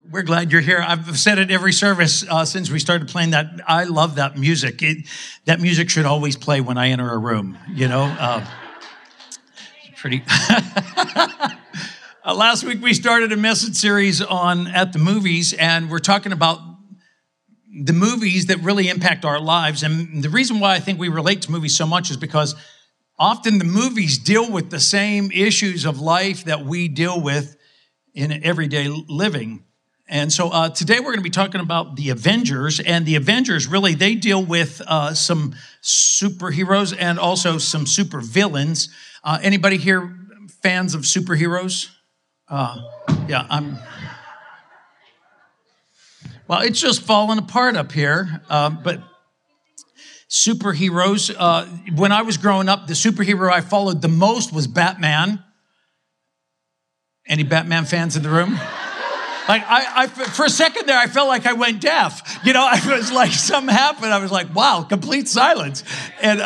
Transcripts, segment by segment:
We're glad you're here. I've said it every service since we started playing that. I love that music. That music should always play when I enter a room, pretty. Last week we started a message series on At the Movies, and we're talking about the movies that really impact our lives. And the reason why I think we relate to movies so much is because often the movies deal with the same issues of life that we deal with in everyday living. And so today we're going to be talking about the Avengers. And the Avengers, really, they deal with some superheroes and also some supervillains. Anybody here fans of superheroes? Well, it's just falling apart up here. But superheroes, when I was growing up, the superhero I followed the most was Batman. Any Batman fans in the room? Like, I for a second there, I felt like I went deaf. I was like, something happened. I was like, wow, complete silence. And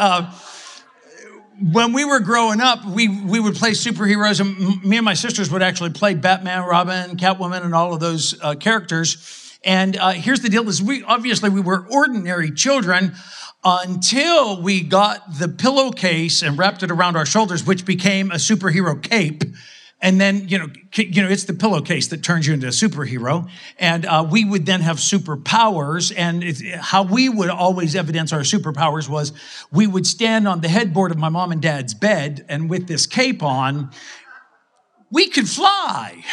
when we were growing up, we would play superheroes, and me and my sisters would actually play Batman, Robin, Catwoman, and all of those characters. And here's the deal: is we were ordinary children until we got the pillowcase and wrapped it around our shoulders, which became a superhero cape. And then, it's the pillowcase that turns you into a superhero. And we would then have superpowers. And how we would always evidence our superpowers was we would stand on the headboard of my mom and dad's bed, and with this cape on, we could fly.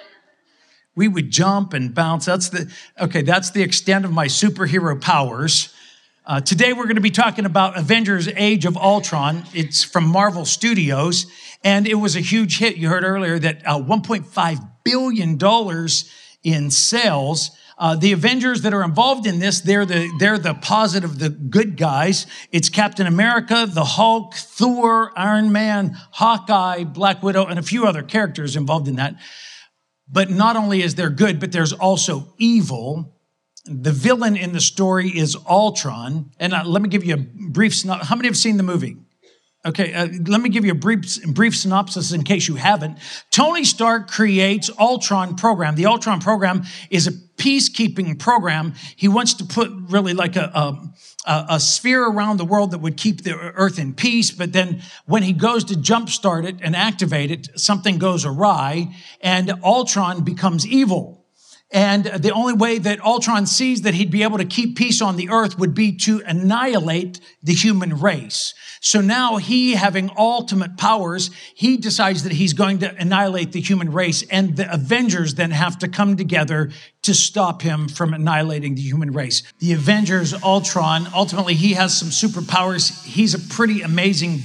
We would jump and bounce. That's the extent of my superhero powers. Today, we're going to be talking about Avengers Age of Ultron. It's from Marvel Studios, and it was a huge hit. You heard earlier that $1.5 billion in sales. The Avengers that are involved in this, they're the positive, the good guys. It's Captain America, the Hulk, Thor, Iron Man, Hawkeye, Black Widow, and a few other characters involved in that. But not only is there good, but there's also evil. The villain in the story is Ultron. And let me give you a brief synopsis. How many have seen the movie? Okay, let me give you a brief synopsis in case you haven't. Tony Stark creates Ultron program. The Ultron program is a peacekeeping program. He wants to put really like a sphere around the world that would keep the earth in peace. But then when he goes to jumpstart it and activate it, something goes awry and Ultron becomes evil. And the only way that Ultron sees that he'd be able to keep peace on the earth would be to annihilate the human race. So now he, having ultimate powers, he decides that he's going to annihilate the human race. And the Avengers then have to come together to stop him from annihilating the human race. The Avengers, Ultron, ultimately he has some superpowers. He's a pretty amazing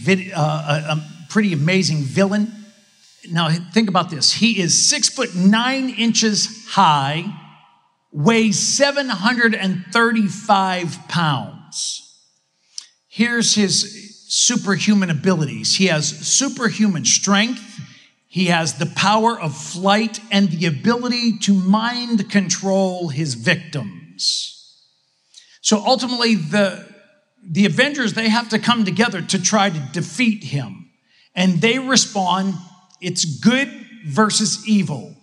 villain. Now, think about this. He is 6'9" high, weighs 735 pounds. Here's his superhuman abilities. He has superhuman strength. He has the power of flight and the ability to mind control his victims. So ultimately, the Avengers, they have to come together to try to defeat him. And they respond. It's good versus evil.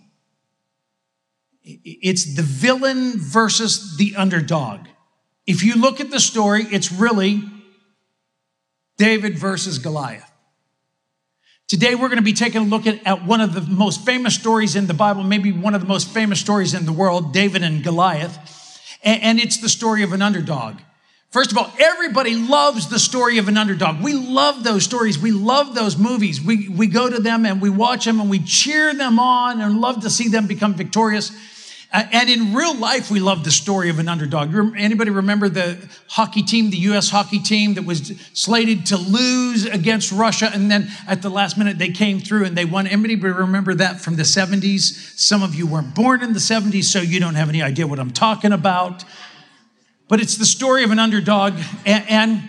It's the villain versus the underdog. If you look at the story, it's really David versus Goliath. Today, we're going to be taking a look at one of the most famous stories in the Bible, maybe one of the most famous stories in the world, David and Goliath. And it's the story of an underdog. First of all, everybody loves the story of an underdog. We love those stories. We love those movies. We go to them and we watch them and we cheer them on and love to see them become victorious. And in real life, we love the story of an underdog. Anybody remember the hockey team, the U.S. hockey team that was slated to lose against Russia, and then at the last minute they came through and they won? Anybody remember that from the 70s? Some of you weren't born in the 70s, so you don't have any idea what I'm talking about. But it's the story of an underdog, and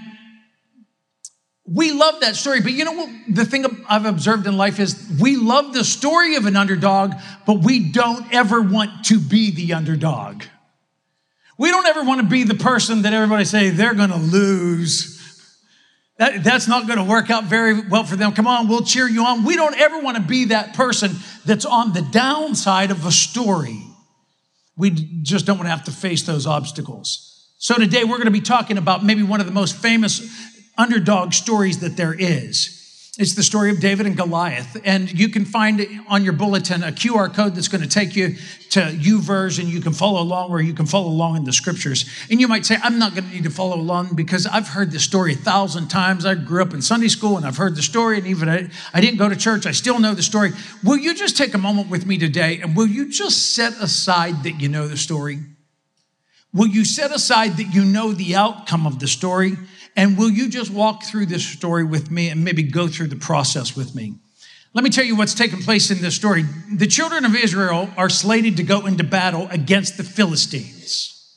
we love that story. But you know what? The thing I've observed in life is we love the story of an underdog, but we don't ever want to be the underdog. We don't ever want to be the person that everybody say they're going to lose. That's not going to work out very well for them. Come on, we'll cheer you on. We don't ever want to be that person that's on the downside of a story. We just don't want to have to face those obstacles. So today we're going to be talking about maybe one of the most famous underdog stories that there is. It's the story of David and Goliath. And you can find on your bulletin a QR code that's going to take you to YouVersion. You can follow along, or you can follow along in the scriptures. And you might say, I'm not going to need to follow along because I've heard this story 1,000 times. I grew up in Sunday school and I've heard the story. And even I didn't go to church. I still know the story. Will you just take a moment with me today? And will you just set aside that you know the story? Will you set aside that you know the outcome of the story? And will you just walk through this story with me and maybe go through the process with me? Let me tell you what's taking place in this story. The children of Israel are slated to go into battle against the Philistines.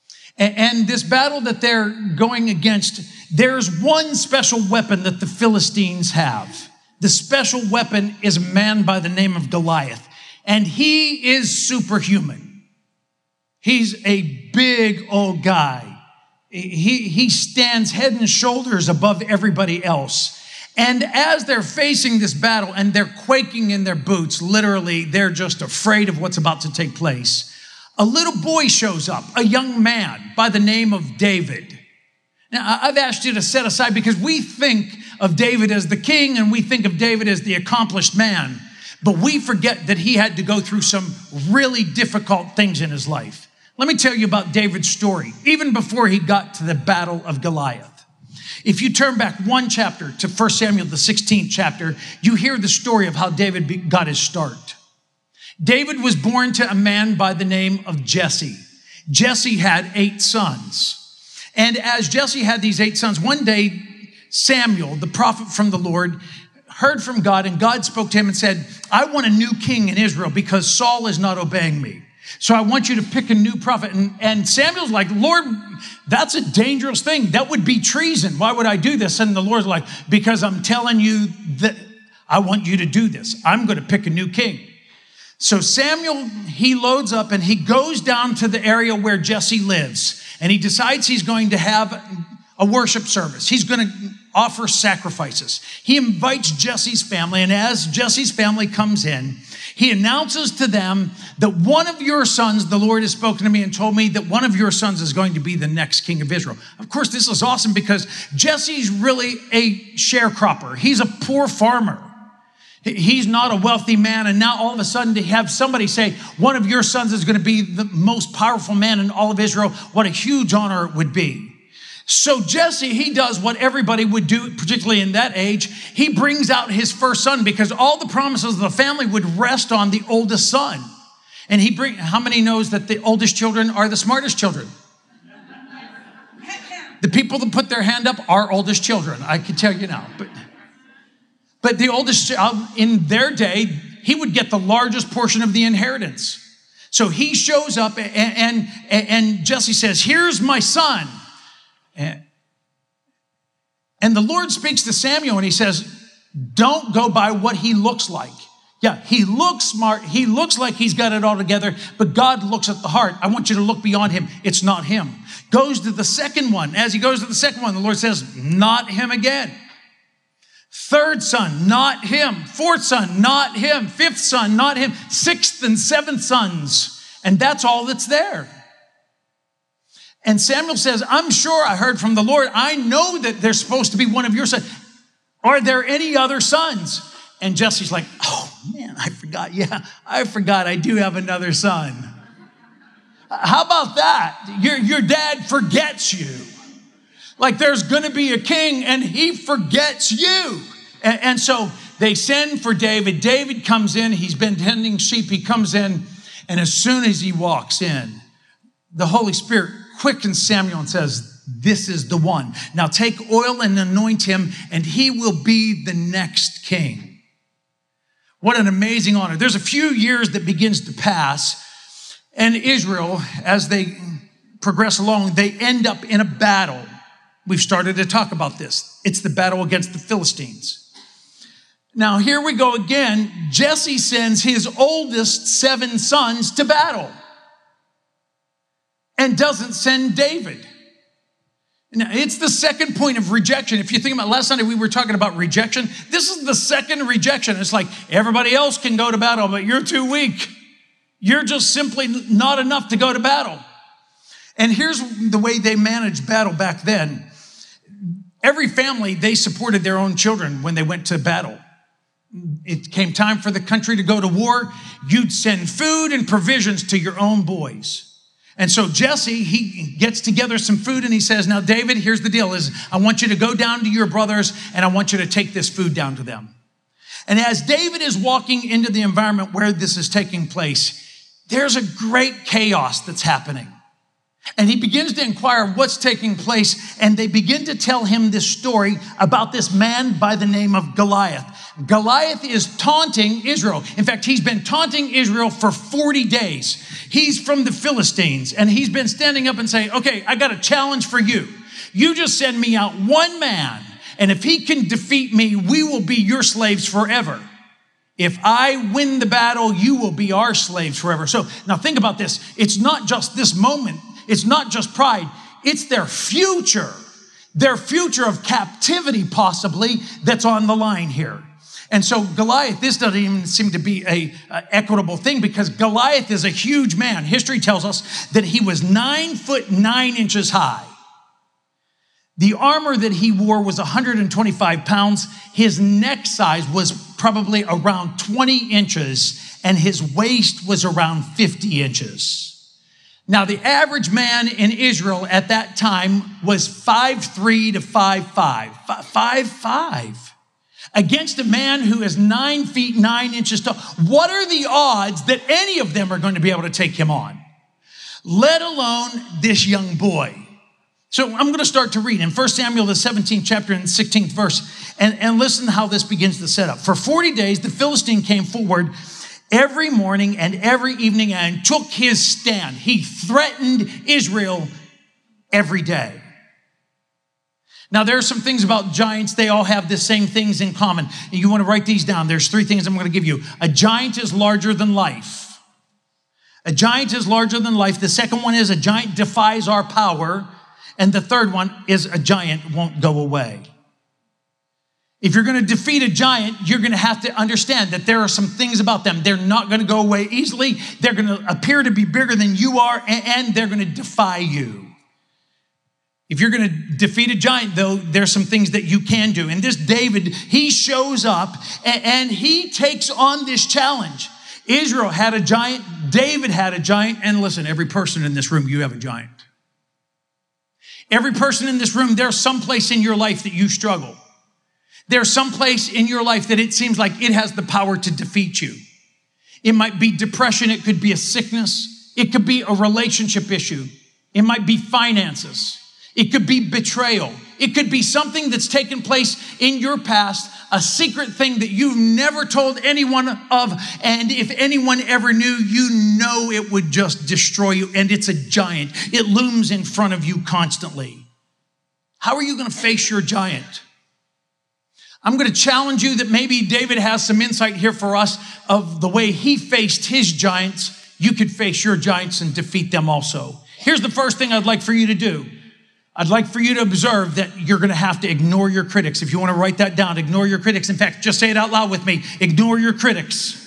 And this battle that they're going against, there's one special weapon that the Philistines have. The special weapon is a man by the name of Goliath. And he is superhuman. He's a big old guy. He stands head and shoulders above everybody else. And as they're facing this battle and they're quaking in their boots, literally, they're just afraid of what's about to take place, a little boy shows up, a young man by the name of David. Now, I've asked you to set aside because we think of David as the king and we think of David as the accomplished man, but we forget that he had to go through some really difficult things in his life. Let me tell you about David's story, even before he got to the battle of Goliath. If you turn back one chapter to 1 Samuel, the 16th chapter, you hear the story of how David got his start. David was born to a man by the name of Jesse. Jesse had 8 sons. And as Jesse had these 8 sons, one day Samuel, the prophet from the Lord, heard from God, and God spoke to him and said, I want a new king in Israel because Saul is not obeying me. So I want you to pick a new prophet. And Samuel's like, Lord, that's a dangerous thing. That would be treason. Why would I do this? And the Lord's like, because I'm telling you that I want you to do this. I'm going to pick a new king. So Samuel, he loads up and he goes down to the area where Jesse lives. And he decides he's going to have a worship service. He's going to offer sacrifices. He invites Jesse's family. And as Jesse's family comes in, he announces to them that one of your sons, the Lord has spoken to me and told me that one of your sons is going to be the next king of Israel. Of course, this is awesome because Jesse's really a sharecropper. He's a poor farmer. He's not a wealthy man. And now all of a sudden to have somebody say, one of your sons is going to be the most powerful man in all of Israel, what a huge honor it would be. So Jesse, he does what everybody would do, particularly in that age. He brings out his first son because all the promises of the family would rest on the oldest son. And how many knows that the oldest children are the smartest children? The people that put their hand up are oldest children. I can tell you now. But the oldest child in their day, he would get the largest portion of the inheritance. So he shows up and Jesse says, here's my son. And the Lord speaks to Samuel and he says, don't go by what he looks like. Yeah, he looks smart. He looks like he's got it all together, but God looks at the heart. I want you to look beyond him. It's not him. Goes to the second one. As he goes to the second one, the Lord says, not him again. Third son, not him. Fourth son, not him. Fifth son, not him. Sixth and seventh sons. And that's all that's there. And Samuel says, I'm sure I heard from the Lord. I know that there's supposed to be one of your sons. Are there any other sons? And Jesse's like, oh man, I forgot. Yeah, I forgot I do have another son. How about that? Your dad forgets you. Like there's going to be a king and he forgets you. And so they send for David. David comes in. He's been tending sheep. He comes in. And as soon as he walks in, the Holy Spirit quickens Samuel and says, this is the one. Now take oil and anoint him, and he will be the next king. What an amazing honor. There's a few years that begins to pass, and Israel, as they progress along, they end up in a battle. We've started to talk about this. It's the battle against the Philistines. Now here we go again. Jesse sends his oldest 7 sons to battle and doesn't send David. Now, it's the second point of rejection. If you think about last Sunday, we were talking about rejection. This is the second rejection. It's like everybody else can go to battle, but you're too weak. You're just simply not enough to go to battle. And here's the way they managed battle back then. Every family, they supported their own children when they went to battle. It came time for the country to go to war. You'd send food and provisions to your own boys. And so Jesse, he gets together some food and he says, now, David, here's the deal is I want you to go down to your brothers and I want you to take this food down to them. And as David is walking into the environment where this is taking place, there's a great chaos that's happening. And he begins to inquire what's taking place. And they begin to tell him this story about this man by the name of Goliath. Goliath is taunting Israel. In fact, he's been taunting Israel for 40 days. He's from the Philistines. And he's been standing up and saying, okay, I got a challenge for you. You just send me out one man. And if he can defeat me, we will be your slaves forever. If I win the battle, you will be our slaves forever. So now think about this. It's not just this moment. It's not just pride. It's their future of captivity possibly that's on the line here. And so Goliath, this doesn't even seem to be a equitable thing because Goliath is a huge man. History tells us that he was 9'9" high. The armor that he wore was 125 pounds. His neck size was probably around 20 inches and his waist was around 50 inches. Now, the average man in Israel at that time was 5'3" to 5'5", 5'5", against a man who is 9 feet 9 inches tall. What are the odds that any of them are going to be able to take him on, let alone this young boy? So I'm going to start to read in 1 Samuel, the 17th chapter and the 16th verse, and listen to how this begins to set up. For 40 days, the Philistine came forward every morning and every evening and took his stand. He threatened Israel every day. Now, there are some things about giants. They all have the same things in common. You want to write these down. There's 3 things I'm going to give you. A giant is larger than life. A giant is larger than life. The second one is a giant defies our power. And the third one is a giant won't go away. If you're going to defeat a giant, you're going to have to understand that there are some things about them. They're not going to go away easily. They're going to appear to be bigger than you are, and they're going to defy you. If you're going to defeat a giant, though, there's some things that you can do. And this David, he shows up and he takes on this challenge. Israel had a giant. David had a giant. And listen, every person in this room, you have a giant. Every person in this room, there's some place in your life that you struggle. There's some place in your life that it seems like it has the power to defeat you. It might be depression. It could be a sickness. It could be a relationship issue. It might be finances. It could be betrayal. It could be something that's taken place in your past, a secret thing that you've never told anyone of. And if anyone ever knew, you know it would just destroy you. And it's a giant. It looms in front of you constantly. How are you going to face your giant? I'm going to challenge you that maybe David has some insight here for us of the way he faced his giants. You could face your giants and defeat them also. Here's the first thing I'd like for you to do. I'd like for you to observe that you're going to have to ignore your critics. If you want to write that down, ignore your critics. In fact, just say it out loud with me. Ignore your critics.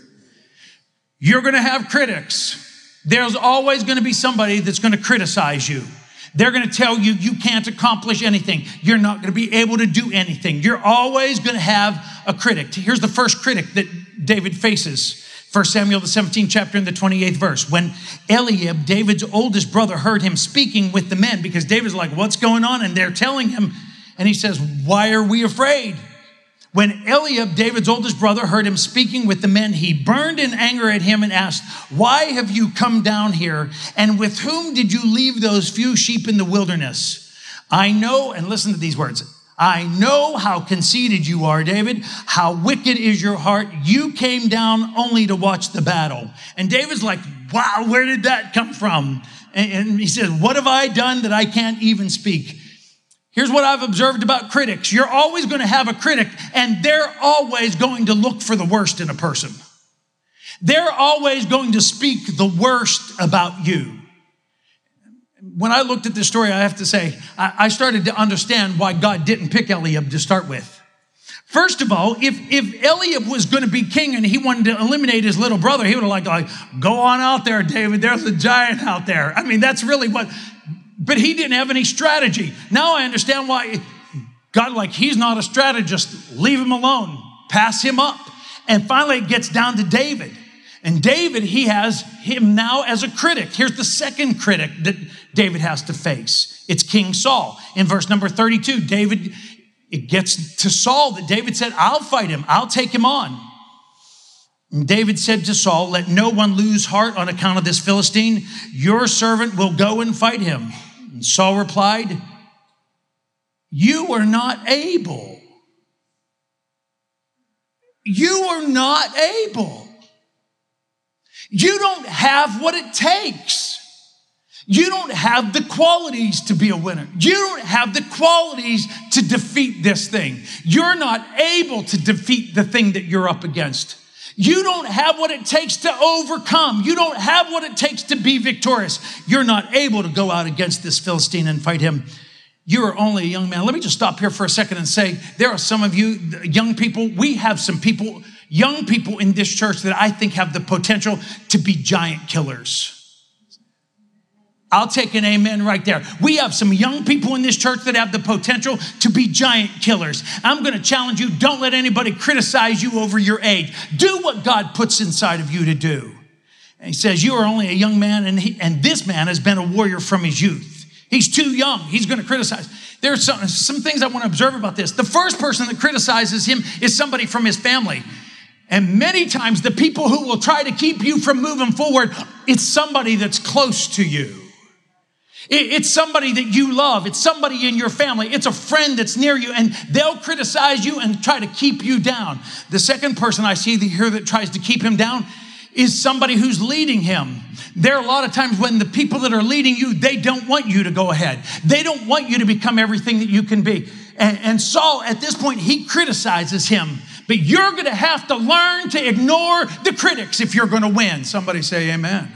You're going to have critics. There's always going to be somebody that's going to criticize you. They're going to tell you you can't accomplish anything. You're not going to be able to do anything. You're always going to have a critic. Here's the first critic that David faces. 1 Samuel, the 17th chapter and the 28th verse. When Eliab, David's oldest brother, heard him speaking with the men, because David's like, what's going on? And they're telling him, and he says, why are we afraid? When Eliab, David's oldest brother, heard him speaking with the men, he burned in anger at him and asked, why have you come down here? And with whom did you leave those few sheep in the wilderness? I know, and listen to these words, I know how conceited you are, David, how wicked is your heart. You came down only to watch the battle. And David's like, wow, where did that come from? And he says, what have I done that I can't even speak? Here's what I've observed about critics. You're always going to have a critic, and they're always going to look for the worst in a person. They're always going to speak the worst about you. When I looked at this story, I have to say, I started to understand why God didn't pick Eliab to start with. First of all, if Eliab was going to be king and he wanted to eliminate his little brother, he would have like, go on out there, David. There's a giant out there. I mean, that's really what, but he didn't have any strategy. Now I understand why God, he's not a strategist. Leave him alone. Pass him up. And finally it gets down to David. And David, he has him now as a critic. Here's the second critic that David has to face. It's King Saul. In verse number 32, it gets to Saul that David said, I'll fight him. I'll take him on. And David said to Saul, let no one lose heart on account of this Philistine. Your servant will go and fight him. And Saul replied, you are not able. You are not able. You don't have what it takes. You don't have the qualities to be a winner. You don't have the qualities to defeat this thing. You're not able to defeat the thing that you're up against. You don't have what it takes to overcome. You don't have what it takes to be victorious. You're not able to go out against this Philistine and fight him. You are only a young man. Let me just stop here for a second and say, there are some of you young people, we have some people, young people in this church that I think have the potential to be giant killers. I'll take an amen right there. We have some young people in this church that have the potential to be giant killers. I'm going to challenge you. Don't let anybody criticize you over your age. Do what God puts inside of you to do. And he says, you are only a young man, and this man has been a warrior from his youth. He's too young. He's going to criticize. There's some things I want to observe about this. The first person that criticizes him is somebody from his family. And many times the people who will try to keep you from moving forward, it's somebody that's close to you. It's somebody that you love. It's somebody in your family. It's a friend that's near you, and they'll criticize you and try to keep you down. The second person I see here that tries to keep him down is somebody who's leading him. There are a lot of times when the people that are leading you, they don't want you to go ahead. They don't want you to become everything that you can be. And Saul, at this point, he criticizes him. But you're going to have to learn to ignore the critics if you're going to win. Somebody say amen.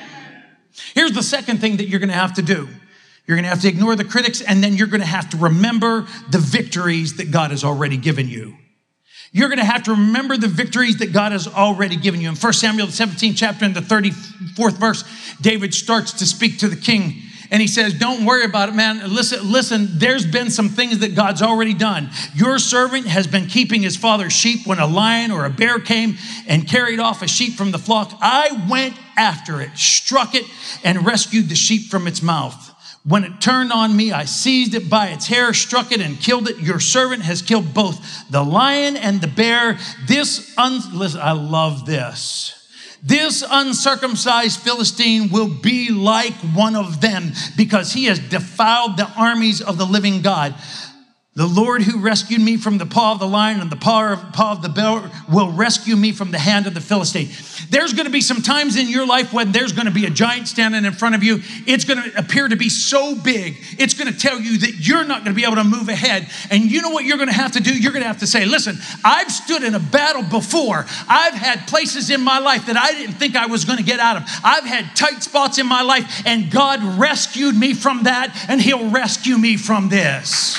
Here's the second thing that you're going to have to do. You're going to have to ignore the critics, and then you're going to have to remember the victories that God has already given you. You're going to have to remember the victories that God has already given you. In 1 Samuel, the 17th chapter, in the 34th verse, David starts to speak to the king. And he says, don't worry about it, man. Listen, there's been some things that God's already done. Your servant has been keeping his father's sheep. When a lion or a bear came and carried off a sheep from the flock, I went after it, struck it, and rescued the sheep from its mouth. When it turned on me, I seized it by its hair, struck it, and killed it. Your servant has killed both the lion and the bear. Listen, I love this. This uncircumcised Philistine will be like one of them because he has defiled the armies of the living God. The Lord who rescued me from the paw of the lion and the paw of the bear will rescue me from the hand of the Philistine. There's going to be some times in your life when there's going to be a giant standing in front of you. It's going to appear to be so big. It's going to tell you that you're not going to be able to move ahead. And you know what you're going to have to do? You're going to have to say, listen, I've stood in a battle before. I've had places in my life that I didn't think I was going to get out of. I've had tight spots in my life, and God rescued me from that, and he'll rescue me from this.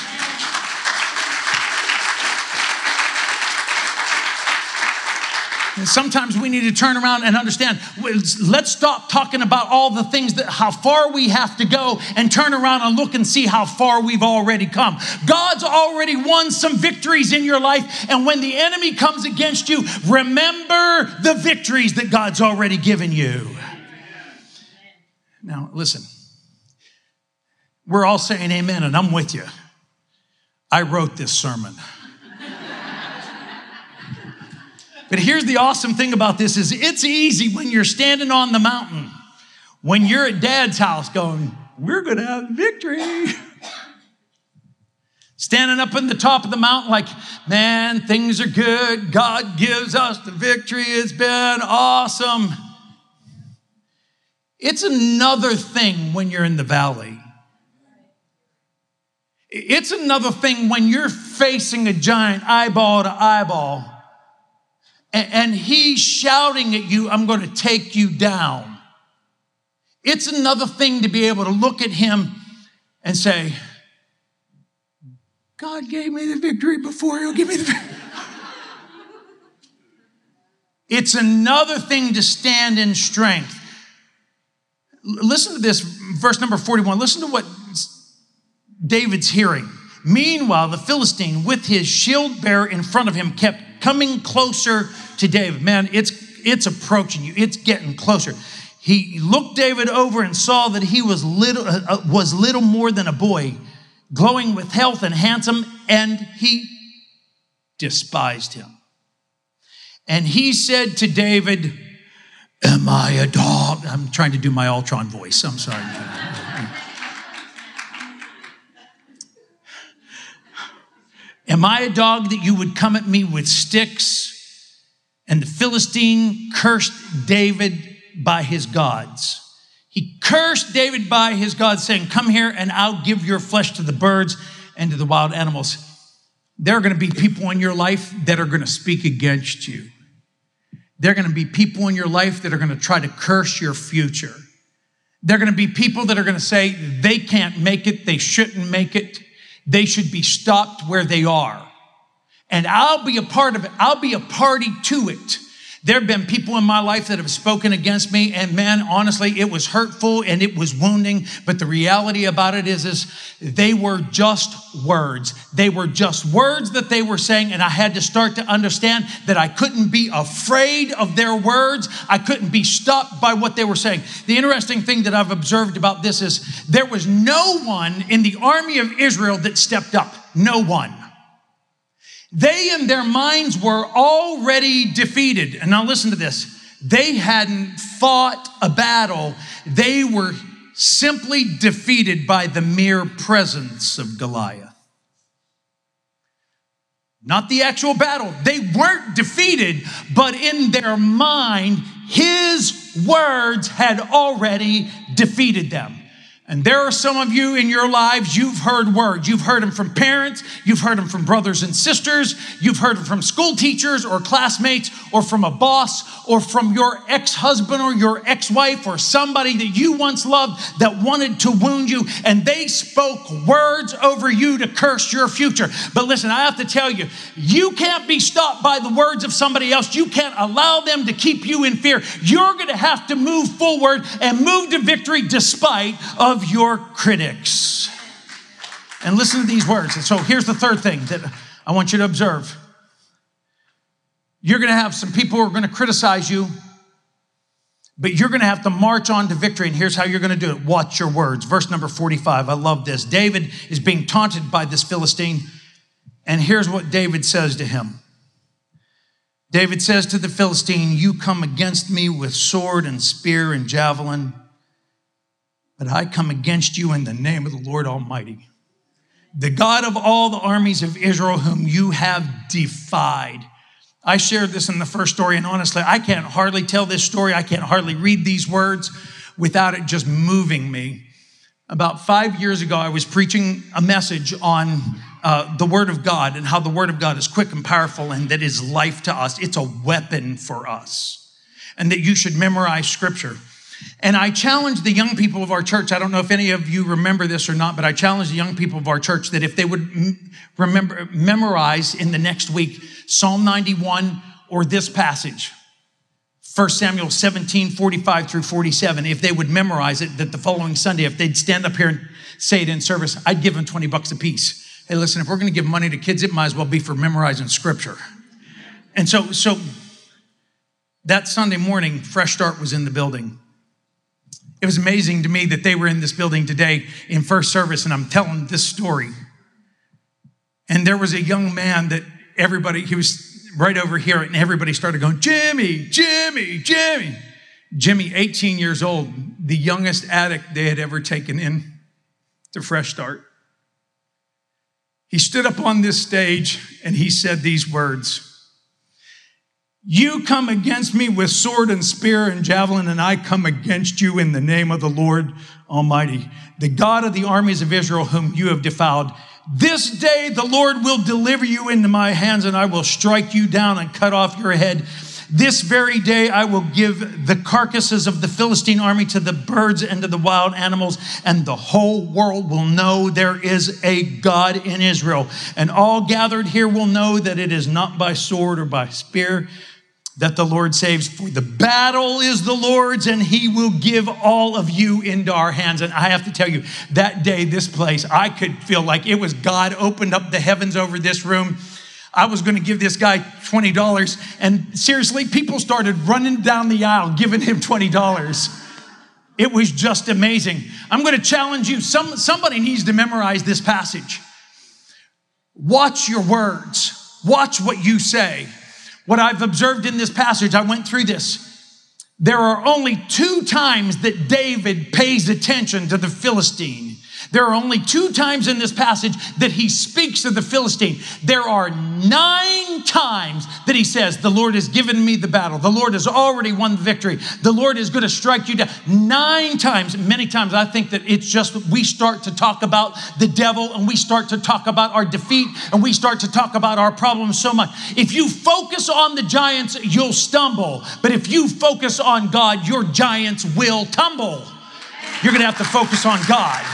And sometimes we need to turn around and understand, let's stop talking about all the things how far we have to go, and turn around and look and see how far we've already come. God's already won some victories in your life. And when the enemy comes against you, remember the victories that God's already given you. Now, listen, we're all saying amen, and I'm with you. I wrote this sermon. But here's the awesome thing about this is it's easy when you're standing on the mountain, when you're at Dad's house going, we're going to have victory. Standing up in the top of the mountain like, man, things are good. God gives us the victory. It's been awesome. It's another thing when you're in the valley. It's another thing when you're facing a giant eyeball to eyeball. And he's shouting at you, I'm going to take you down. It's another thing to be able to look at him and say, God gave me the victory before he'll give me the victory. It's another thing to stand in strength. Listen to this, verse number 41. Listen to what David's hearing. Meanwhile, the Philistine, with his shield bearer in front of him, kept coming closer to David. Man, it's approaching you. It's getting closer. He looked David over and saw that he was little more than a boy, glowing with health and handsome, and he despised him. And he said to David, am I a dog? I'm trying to do my Ultron voice. I'm sorry. Am I a dog that you would come at me with sticks? And the Philistine cursed David by his gods. He cursed David by his gods, saying, come here and I'll give your flesh to the birds and to the wild animals. There are going to be people in your life that are going to speak against you. There are going to be people in your life that are going to try to curse your future. There are going to be people that are going to say they can't make it, they shouldn't make it, they should be stopped where they are. And I'll be a part of it. I'll be a party to it. There have been people in my life that have spoken against me, and man, honestly, it was hurtful and it was wounding, but the reality about it is they were just words. They were just words that they were saying, and I had to start to understand that I couldn't be afraid of their words. I couldn't be stopped by what they were saying. The interesting thing that I've observed about this is there was no one in the army of Israel that stepped up. No one. They in their minds were already defeated. And now listen to this. They hadn't fought a battle. They were simply defeated by the mere presence of Goliath. Not the actual battle. They weren't defeated, but in their mind, his words had already defeated them. And there are some of you in your lives, you've heard words. You've heard them from parents. You've heard them from brothers and sisters. You've heard them from school teachers or classmates or from a boss or from your ex-husband or your ex-wife or somebody that you once loved that wanted to wound you. And they spoke words over you to curse your future. But listen, I have to tell you, you can't be stopped by the words of somebody else. You can't allow them to keep you in fear. You're going to have to move forward and move to victory despite of your critics. And listen to these words. And so here's the third thing that I want you to observe. You're going to have some people who are going to criticize you, but you're going to have to march on to victory. And here's how you're going to do it. Watch your words. Verse number 45. I love this. David is being taunted by this Philistine. And here's what David says to him. David says to the Philistine, you come against me with sword and spear and javelin, but I come against you in the name of the Lord Almighty, the God of all the armies of Israel, whom you have defied. I shared this in the first story, and honestly, I can't hardly tell this story. I can't hardly read these words without it just moving me. About 5 years ago, I was preaching a message on the Word of God and how the Word of God is quick and powerful and that is life to us. It's a weapon for us, and that you should memorize Scripture. And I challenged the young people of our church. I don't know if any of you remember this or not, but I challenged the young people of our church that if they would memorize in the next week Psalm 91 or this passage, 1 Samuel 17, 45 through 47, if they would memorize it, that the following Sunday, if they'd stand up here and say it in service, I'd give them $20 a piece. Hey, listen, if we're going to give money to kids, it might as well be for memorizing Scripture. And so that Sunday morning, Fresh Start was in the building. It was amazing to me that they were in this building today in first service, and I'm telling this story. And there was a young man that he was right over here, and everybody started going, Jimmy, Jimmy, Jimmy. Jimmy, 18 years old, the youngest addict they had ever taken in to Fresh Start. He stood up on this stage and he said these words. You come against me with sword and spear and javelin, and I come against you in the name of the Lord Almighty, the God of the armies of Israel, whom you have defiled. This day the Lord will deliver you into my hands, and I will strike you down and cut off your head. This very day I will give the carcasses of the Philistine army to the birds and to the wild animals, and the whole world will know there is a God in Israel. And all gathered here will know that it is not by sword or by spear, that the Lord saves. For the battle is the Lord's, and he will give all of you into our hands. And I have to tell you, that day, this place, I could feel like it was God opened up the heavens over this room. I was going to give this guy $20. And seriously, people started running down the aisle, giving him $20. It was just amazing. I'm going to challenge you. Somebody needs to memorize this passage. Watch your words. Watch what you say. What I've observed in this passage, I went through this. There are only 2 times that David pays attention to the Philistine. There are only 2 times in this passage that he speaks of the Philistine. There are 9 times that he says, the Lord has given me the battle. The Lord has already won the victory. The Lord is going to strike you down. 9 times. Many times I think that it's just we start to talk about the devil, and we start to talk about our defeat, and we start to talk about our problems so much. If you focus on the giants, you'll stumble. But if you focus on God, your giants will tumble. You're going to have to focus on God.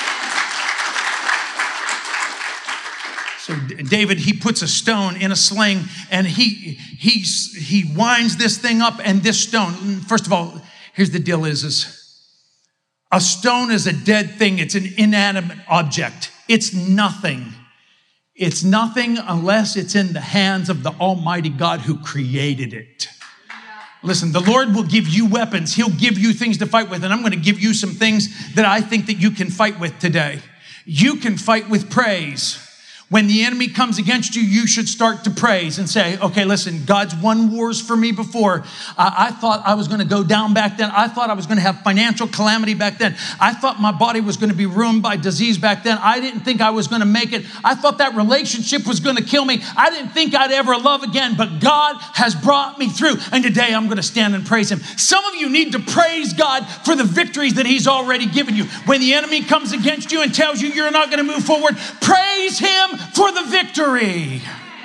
So David, he puts a stone in a sling, and he winds this thing up, and this stone, first of all, here's the deal is a stone is a dead thing. It's an inanimate object. It's nothing. It's nothing unless it's in the hands of the Almighty God who created it. Listen, the Lord will give you weapons. He'll give you things to fight with, and I'm going to give you some things that I think that you can fight with today. You can fight with praise. When the enemy comes against you, you should start to praise and say, okay, listen, God's won wars for me before. I thought I was going to go down back then. I thought I was going to have financial calamity back then. I thought my body was going to be ruined by disease back then. I didn't think I was going to make it. I thought that relationship was going to kill me. I didn't think I'd ever love again, but God has brought me through. And today I'm going to stand and praise him. Some of you need to praise God for the victories that he's already given you. When the enemy comes against you and tells you you're not going to move forward, praise him for the victory.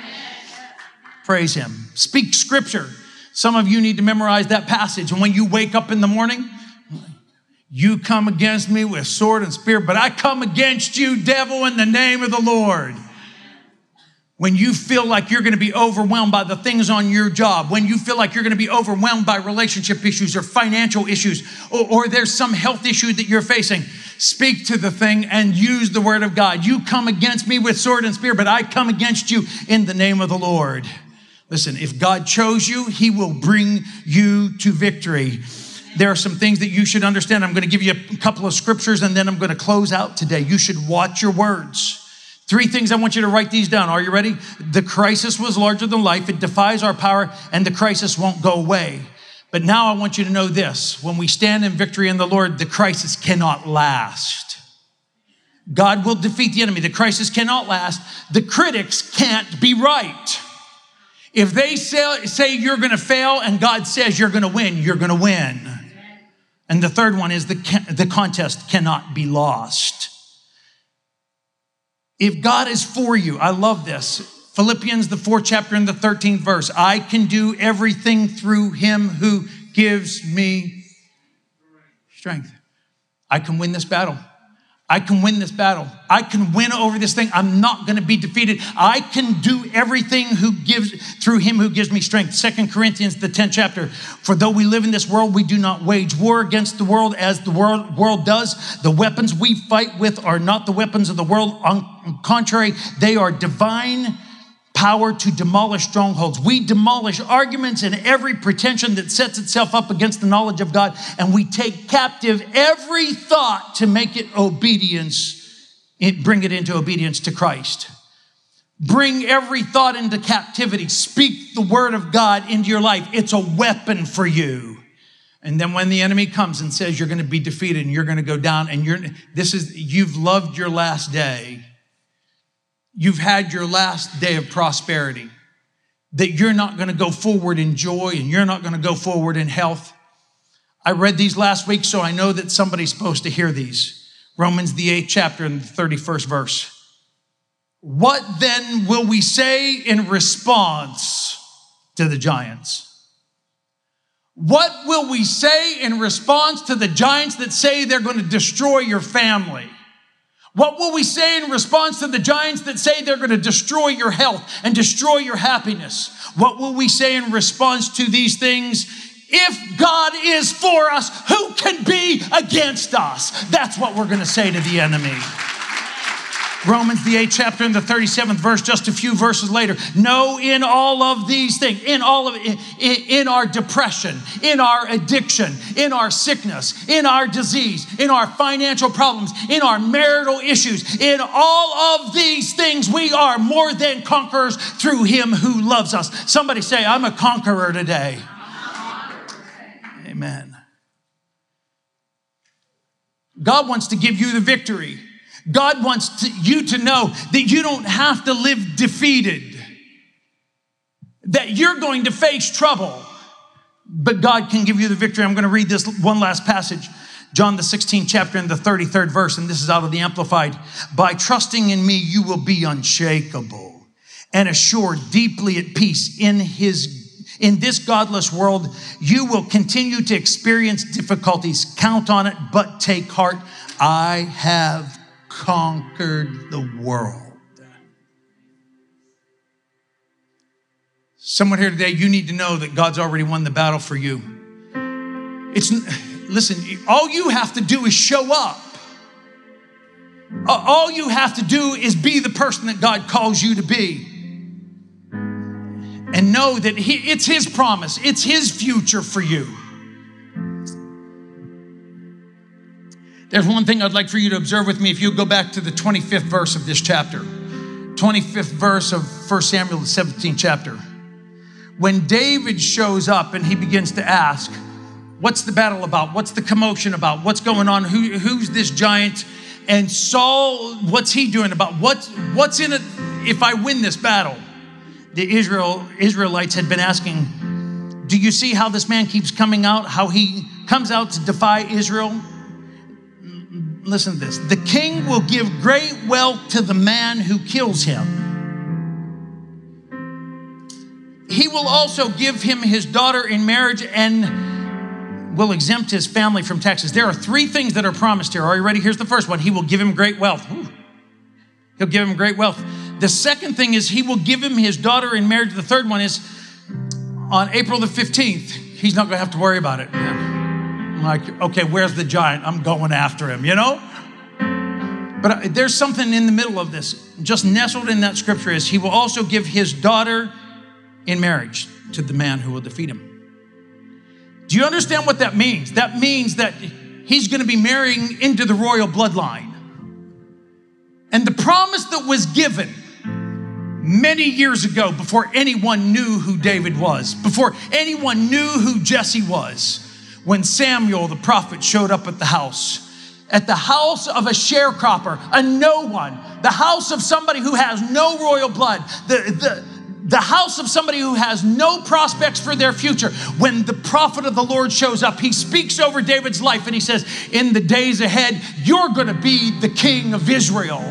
Praise him. Speak scripture. Some of you need to memorize that passage. And when you wake up in the morning, you come against me with sword and spear, but I come against you, devil, in the name of the Lord. When you feel like you're going to be overwhelmed by the things on your job, when you feel like you're going to be overwhelmed by relationship issues or financial issues, or there's some health issue that you're facing, speak to the thing and use the word of God. You come against me with sword and spear, but I come against you in the name of the Lord. Listen, if God chose you, he will bring you to victory. There are some things that you should understand. I'm going to give you a couple of scriptures, and then I'm going to close out today. You should watch your words. 3 things I want you to write these down. Are you ready? The crisis was larger than life. It defies our power, and the crisis won't go away. But now I want you to know this. When we stand in victory in the Lord, the crisis cannot last. God will defeat the enemy. The crisis cannot last. The critics can't be right. If they say you're going to fail and God says you're going to win, you're going to win. And the third one is the contest cannot be lost. If God is for you, I love this. Philippians, the 4th chapter and the 13th verse. I can do everything through him who gives me strength. I can win this battle. I can win this battle. I can win over this thing. I'm not going to be defeated. I can do everything through him who gives me strength. 2 Corinthians, the 10th chapter. For though we live in this world, we do not wage war against the world as the world does. The weapons we fight with are not the weapons of the world. On contrary, they are divine power to demolish strongholds. We demolish arguments and every pretension that sets itself up against the knowledge of God, and we take captive every thought to make it bring it into obedience to Christ. Bring every thought into captivity. Speak the word of God into your life. It's a weapon for you. And then when the enemy comes and says you're going to be defeated and you're going to go down and you've loved your last day. You've had your last day of prosperity, that you're not going to go forward in joy and you're not going to go forward in health. I read these last week, so I know that somebody's supposed to hear these. Romans, the 8th chapter and the 31st verse. What then will we say in response to the giants? What will we say in response to the giants that say they're going to destroy your family? What will we say in response to the giants that say they're going to destroy your health and destroy your happiness? What will we say in response to these things? If God is for us, who can be against us? That's what we're going to say to the enemy. Romans, the 8th chapter and the 37th verse, just a few verses later. No, in all of these things, in our depression, in our addiction, in our sickness, in our disease, in our financial problems, in our marital issues, in all of these things, we are more than conquerors through him who loves us. Somebody say, I'm a conqueror today. Amen. God wants to give you the victory. God wants you to know that you don't have to live defeated, that you're going to face trouble, but God can give you the victory. I'm going to read this one last passage, John the 16th chapter and the 33rd verse, and this is out of the Amplified. By trusting in me, you will be unshakable and assured, deeply at peace in this godless world. You will continue to experience difficulties. Count on it, but take heart. I have conquered the world. Someone here today, you need to know that God's already won the battle for you. Listen, all you have to do is show up. All you have to do is be the person that God calls you to be. And know that it's his promise. It's his future for you. There's one thing I'd like for you to observe with me. If you go back to the 25th verse of this chapter, 25th verse of 1 Samuel, the 17th chapter. When David shows up and he begins to ask, what's the battle about? What's the commotion about? What's going on? Who's this giant? And Saul, what's he doing about? What's in it if I win this battle? The Israelites had been asking, do you see how this man keeps coming out? How he comes out to defy Israel? Listen to this. The king will give great wealth to the man who kills him. He will also give him his daughter in marriage and will exempt his family from taxes. There are three things that are promised here. Are you ready? Here's the first one. He will give him great wealth. He'll give him great wealth. The second thing is he will give him his daughter in marriage. The third one is on April the 15th, he's not going to have to worry about it. I'm like, okay, where's the giant? I'm going after him, you know? But there's something in the middle of this. Just nestled in that scripture is he will also give his daughter in marriage to the man who will defeat him. Do you understand what that means? That means that he's going to be marrying into the royal bloodline. And the promise that was given many years ago, before anyone knew who David was, before anyone knew who Jesse was, when Samuel the prophet showed up at the house of a sharecropper, a no one, the house of somebody who has no royal blood, the house of somebody who has no prospects for their future. When the prophet of the Lord shows up, he speaks over David's life and he says, in the days ahead, you're going to be the king of Israel.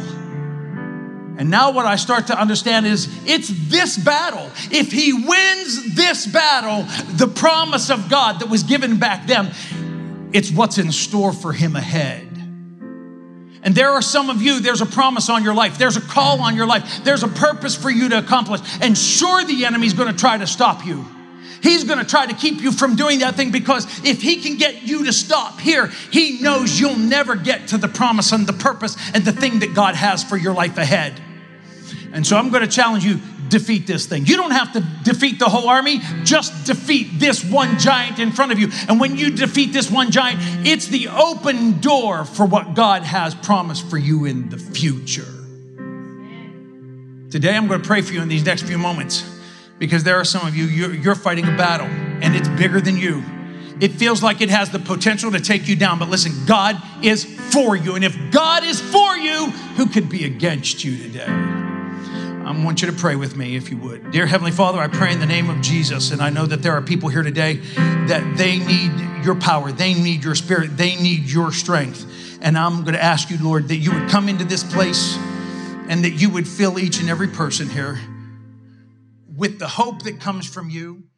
And now what I start to understand is it's this battle. If he wins this battle, the promise of God that was given back then, it's what's in store for him ahead. And there are some of you, there's a promise on your life. There's a call on your life. There's a purpose for you to accomplish. And sure, the enemy's going to try to stop you. He's going to try to keep you from doing that thing, because if he can get you to stop here, he knows you'll never get to the promise and the purpose and the thing that God has for your life ahead. And so I'm going to challenge you, defeat this thing. You don't have to defeat the whole army. Just defeat this one giant in front of you. And when you defeat this one giant, it's the open door for what God has promised for you in the future. Today, I'm going to pray for you in these next few moments, because there are some of you, you're fighting a battle and it's bigger than you. It feels like it has the potential to take you down, but listen, God is for you. And if God is for you, who could be against you today? I want you to pray with me if you would. Dear Heavenly Father, I pray in the name of Jesus, and I know that there are people here today that they need your power, they need your spirit, they need your strength. And I'm going to ask you, Lord, that you would come into this place and that you would fill each and every person here with the hope that comes from you.